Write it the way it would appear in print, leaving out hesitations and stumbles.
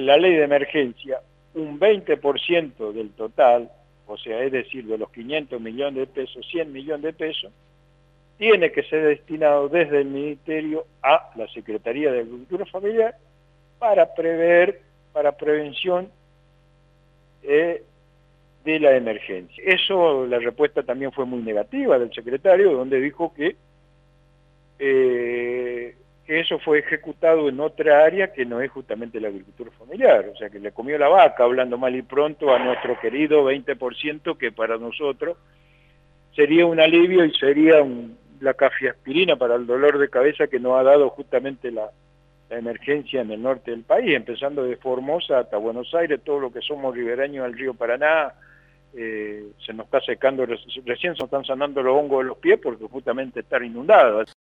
en la ley de emergencia un 20% del total, o sea, es decir, de los 500 millones de pesos, 100 millones de pesos, tiene que ser destinado desde el Ministerio a la Secretaría de Agricultura Familiar para prevención de la emergencia. Eso, la respuesta también fue muy negativa del secretario, donde dijo que eso fue ejecutado en otra área que no es justamente la agricultura familiar, o sea que le comió la vaca, hablando mal y pronto, a nuestro querido 20% que para nosotros sería un alivio y sería la cafiaspirina para el dolor de cabeza que nos ha dado justamente la emergencia en el norte del país, empezando de Formosa hasta Buenos Aires, todo lo que somos ribereños del río Paraná. Se nos está secando, recién se nos están sanando los hongos de los pies porque justamente están inundados.